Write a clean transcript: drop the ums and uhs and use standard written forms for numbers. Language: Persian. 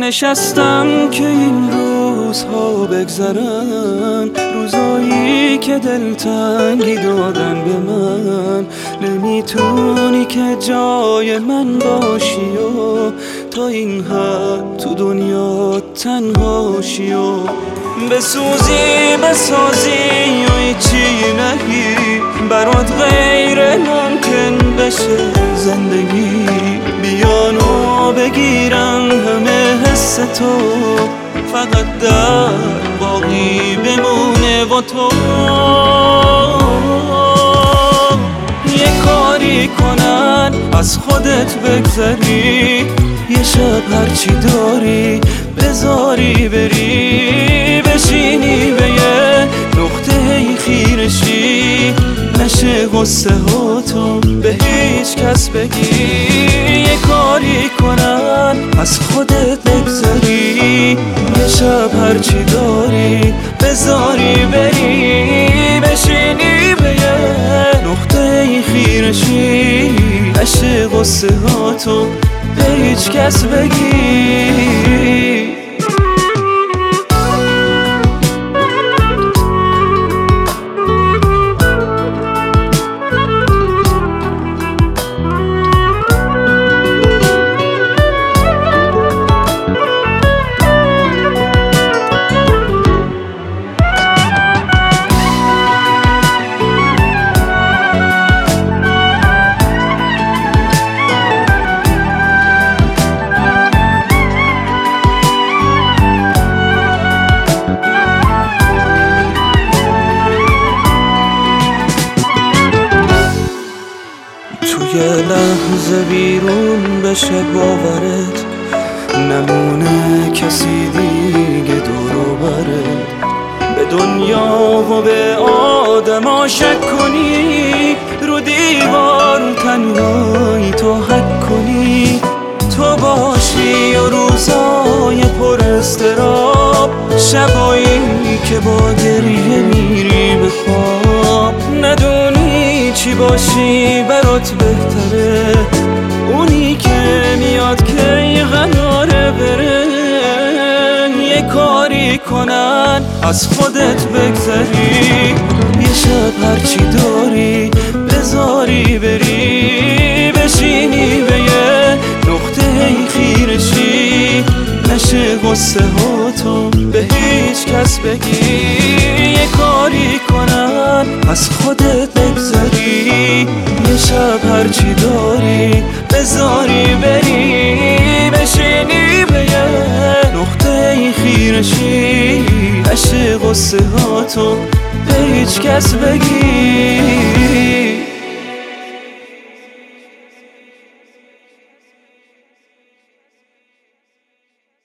نشستم که این روزها بگذرن، روزایی که دلتنگی دادن به من. نمیتونی که جای من باشی و تا این حد تو دنیا تنهاشی و بسوزی بسازی و هیچی نگی، برات غیر ممکن بشه زندگی. بیانو بگیرن همه حس تو، فقط در باقی بمونه با تو. یه کاری کنن از خودت بگذری، یه شب هرچی داری بذاری بری، بشینی به یه نقطه خیرشی، نشه غصه ها تو به هیچ کس بگی. یه کاری کنن از خودت بگذری، یه شب هرچی داری بذاری بری، بشینی به یه نقطه خیرشی، نشه غصه ها تو به هیچ کس بگی. یه لحظه بیرون بشه باورت، نمونه کسی دیگه دور و برت. به دنیا و به آدما شک کنی، رو دیوار تنهایی تو حک کنی، تو باشی و روزای پر اضطراب، شبایی که با گریه میری به خواب. ندونی چی باشی برات بهتره، اونی که میاد که قراره بره. یه کاری کنن از خودت بگذری، یه شب هرچی داری بذاری بری، بشینی به یه نقطه خیرشی، نشه غصه ها تو به هیچ کس بگی. یه کاری کنن از خودت بگذری، یه شب هرچی داری بذاری بری، بشینی به یه نقطه خیرشی، نشه غصه ها تو به هیچ کس بگی.